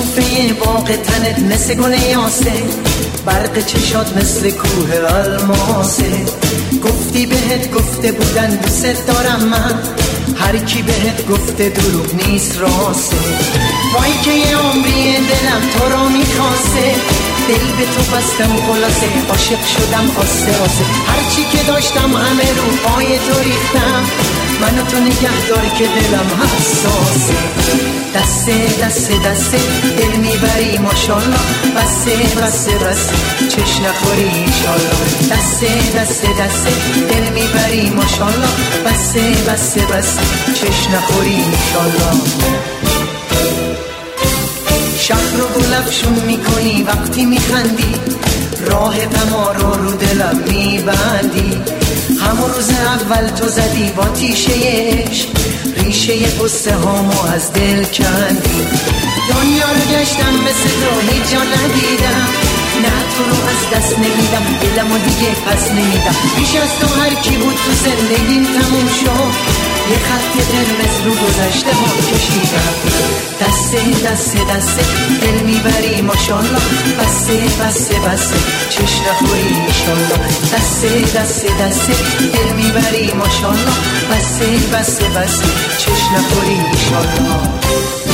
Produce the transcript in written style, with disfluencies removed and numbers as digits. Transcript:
شکوفه باغ تنت مثل گل یاسه، برق چشات مثل کوه الماسه. گفتی بهت گفته بودن دوست دارم من، هر کی بهت گفته دروغ نیست راسته. وای که یه عمری دلم تو رو میخواسته، دل به تو بستم خلاصه، عاشق شدم آسه آسه. هرچی که داشتم همه رو پای تو ریختم، منو تو نگه دار که دلم حساسه. دسته دسته دسته دل میبری ماشالله، بسه بسه بسه چش نخوری ایشالله. دسته دسته دسته دل میبری ماشالله، بسه بسه بسه چش نخوری ایشالله. شهر رو گلفشون میکنی وقتی میخندی، راه غما رو دلم میبندی. همون روز اول تو زدی با تیشه عشق، ریشه قصه هامو از دل کندی. دنیا رو گشتم مثل تو هیچ جا ندیدم، نه تو رو از دست نمیدم، دلمو دیگه پس نمیدم. بیش از تو هر کی بود تو زندگیم تموم شد، یه خط قرمز رو گذشته ها کشیدم. دسته دسته دسته دل میبری ماشالله، بسه بسه بسه چش نخوری ایشالله. دسته دسته دسته دل میبری ماشالله، بسه بسه بسه چش نخوری ایشالله.